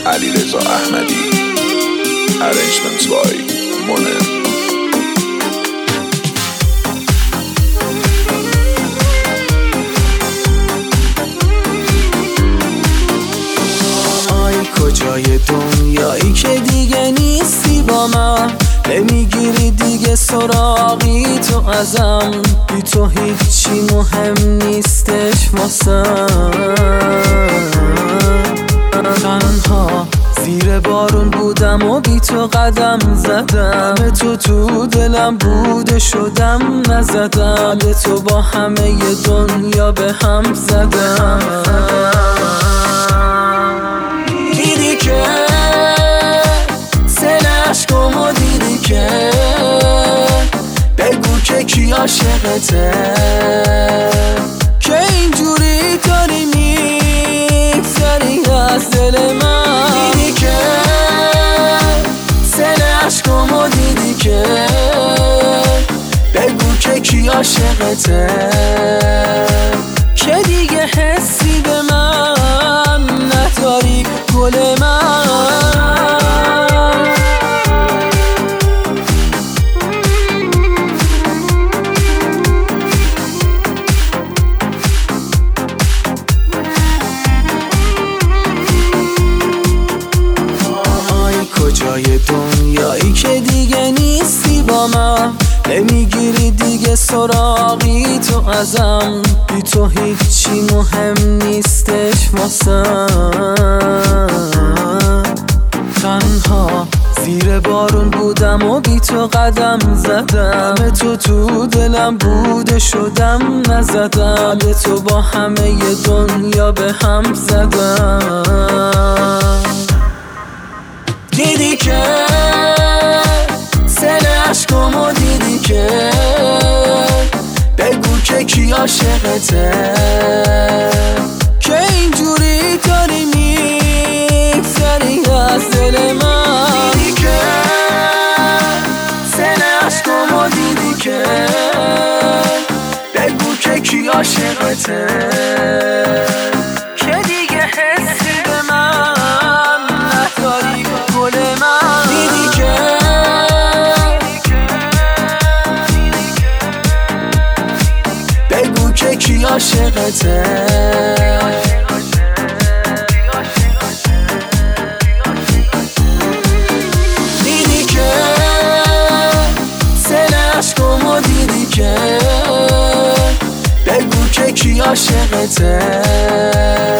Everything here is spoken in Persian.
علیرضا احمدی. Arrangements by Monem. کجای دنیایی که دیگه نیستی با من، نمیگیری دیگه سراغی تو ازم، بی تو هیچی مهم نیستش واسم. تنها زیر بارون بودم و بی تو قدم زدم، تو دلم بوده شدم نزدم، تو با همه دنیا به هم زدم. دیدی که سل عشقمو دیدی که بگو که کی عاشقته، که اینجوری داری میگذری از دل من. دیدی که سل عشقمو دیدی که بگو که کی عاشقته، که دیگه حسی به من نداری گل من. کجای دنیایی که دیگه نیستی با من، نمیگیری دیگه سراغی تو ازم، بی تو هیچی مهم نیستش واسم. تنها زیر بارون بودم و بی تو قدم زدم، تو دلم بوده شدم نزدم، تو با همه دنیا به هم زدم. دیدی که سل عشقمو دیدی که بگو که کی عاشقته، که اینجوری داری میگذری از دل من. دیدی که سل عشقمو دیدی که بگو که کی عاشقته، که دیگه حسی به من نداری گل من. دیدی که بگو که کی عاشقته، دیدی که سل عشقمو دیدی که بگو که کی عاشقته.